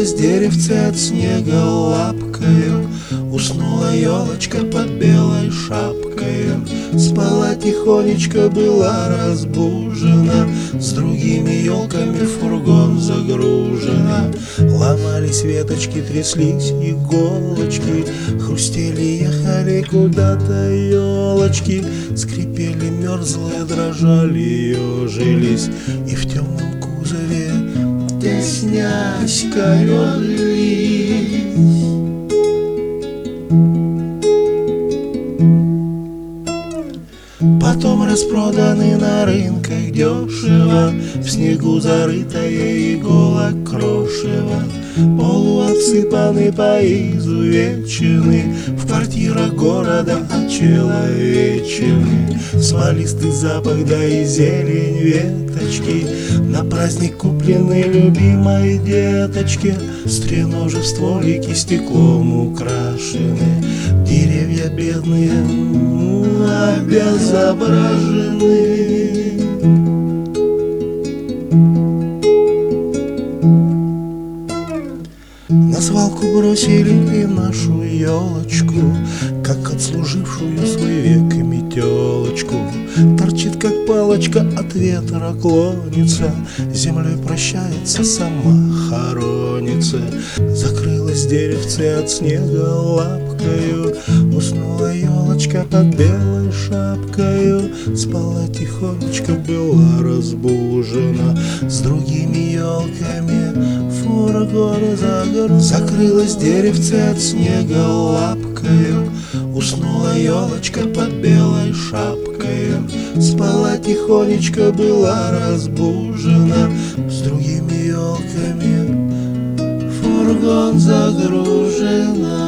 Закрылось деревце от снега лапкою, уснула елочка под белой шапкою. Спала тихонечко, была разбужена, с другими елками в фургон загружена. Ломались веточки, тряслись иголочки, хрустели, ехали куда-то елочки. Скрипели мерзлые, дрожали, ежились, и в темном кузове теснясь корежились. Потом распроданы на рынках дешево, в снегу зарытое иголок крошево. Полуобсыпаны, поизувечены, в квартирах города очеловечены. Смолистый запах, да и зелень веточки, на праздник куплены любимой деточке. Стреножи в стволике стеклом украшены, деревья бедные обезображены. На свалку бросили и нашу елочку, как отслужившую свой век метелочку. Торчит, как палочка, от ветра клонится, землей прощается, сама хоронится. Закрылось деревце от снега лапкою, уснула елочка под белой шапкою. Спала тихонечко, была разбужена, с другими елками фургон загружен. Закрылось деревце от снега лапкою, уснула елочка под белой шапкою. Спала тихонечко, была разбужена, с другими елками фургон загружена.